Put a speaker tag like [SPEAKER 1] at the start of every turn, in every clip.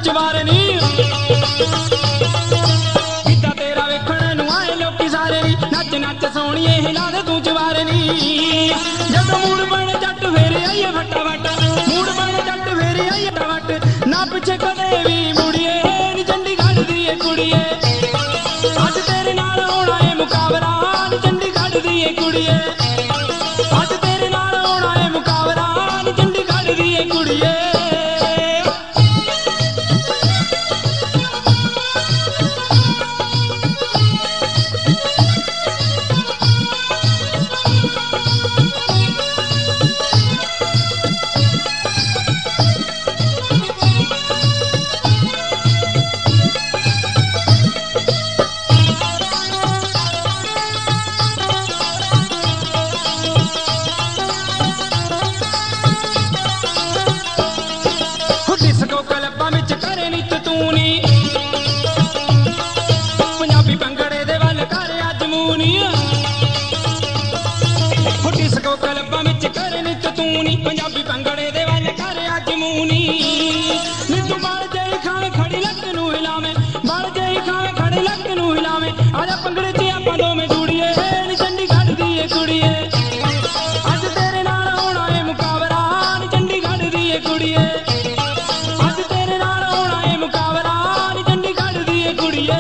[SPEAKER 1] चवारे नी गिद्धा तेरा वेखण नूं आए लोकी सारे नी नच नच सोहणीए हिला दे तू चवारे नी जदों मूड बने जट फेरे आईए फटाफट मूड बने जट फेरे आईए फटाफट ना पिछे कदे भी मुड़िए नी चंडीगढ़ दी ए कुड़िए अज तेरे नाल होना है मुकाबला नी चंडीगढ़ दी ए कुड़िए अज तेरे नाल होना है मुकाबला नी चंडीगढ़ दी ए कुड़िए पंजाबी भंगड़े दे वाले कर अज मूनी नी तू बड़ जाई खावे खड़ी लक नूं हिलावे बड़ जाई खावे खड़ी लक नूं हिलावे आजा भंगड़े च आपां दोवें जुड़िए नी चंडीगढ़ दी ए कुड़िए अज तेरे नाल होना है मुकाबला नी चंडीगढ़ दी ए कुड़िए अज तेरे नाल होना है मुकाबला नी चंडीगढ़ दी ए कुड़िए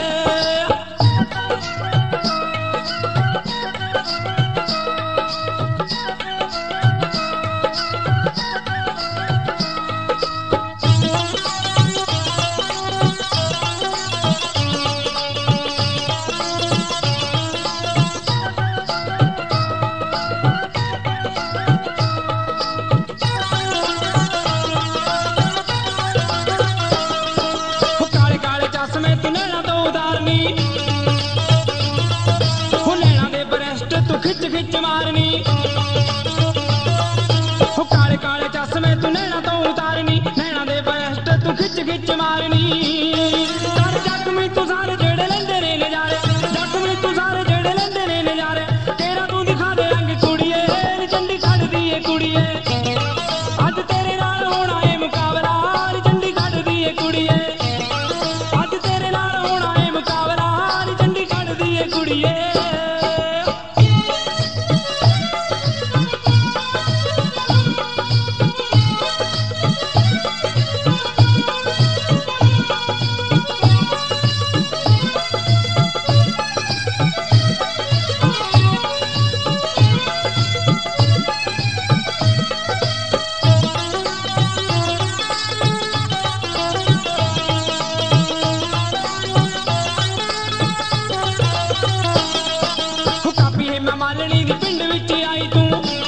[SPEAKER 1] खिच खिच मारनी हो काले काले चश्मे तू नैना तो उतारनी नैना दे बेस्ट तू खिच खिच मारनी कर जख्मी तू सारे जेड़े लेंदे ने नजारे जख्मी तू सारे जेड़े लेंदे ने नजारे तेरा तू दिखा दे रंग कुड़िए नी चंडीगढ़ दी ए कुड़िए अज तेरे नाल होना है मुकाबला नी चंडीगढ़ दी ए कुड़िए अज तेरे नाल होना है मुकाबला नी चंडीगढ़ दी ए कुड़िए मालनी दी पिंड विच आई तू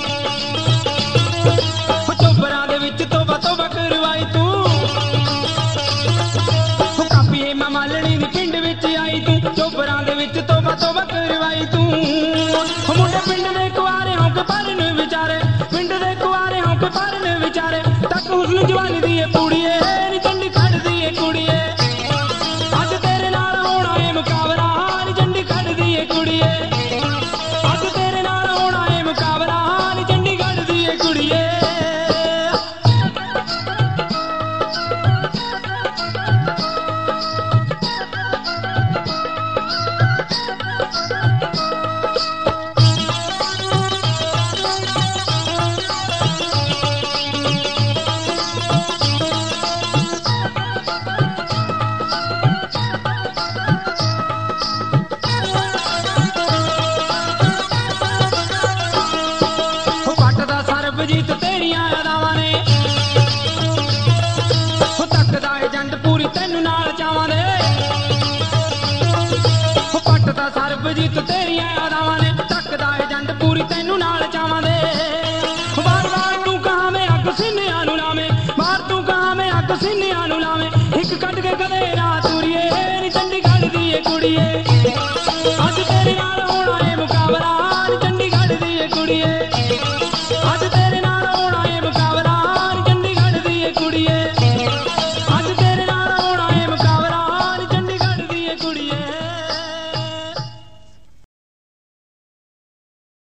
[SPEAKER 1] चोबरां दे विच तोबा तोबा करवाई तू कापी हेमा मालनी दी पिंड विच आई तू चोबरां दे विच तोबा तोबा करवाई तू मुंडे पिंड दे कुआरे हों के परन विचारे पिंड दे कुआरे हों के परन विचारे तक हुस्न जवानी दी ए पूड़िए नी चंडीगढ़ दी ए कुड़िए अज तेरे नाल होना है मुकाबला नी चंडीगढ़ दी ए कुड़िए कुड़िए जीत तेरिया अदावां ने हो तकदा है जंड पूरी तैनू नाल चावां दे हो पटदा सरबजीत तेरिया अदावां ने तकदा है जंड पूरी तैनू नाल चावां दे बार बार तू कहां मैं अग सीनियां नू लावें बार तू कहां मैं अग सीनियां नू लावें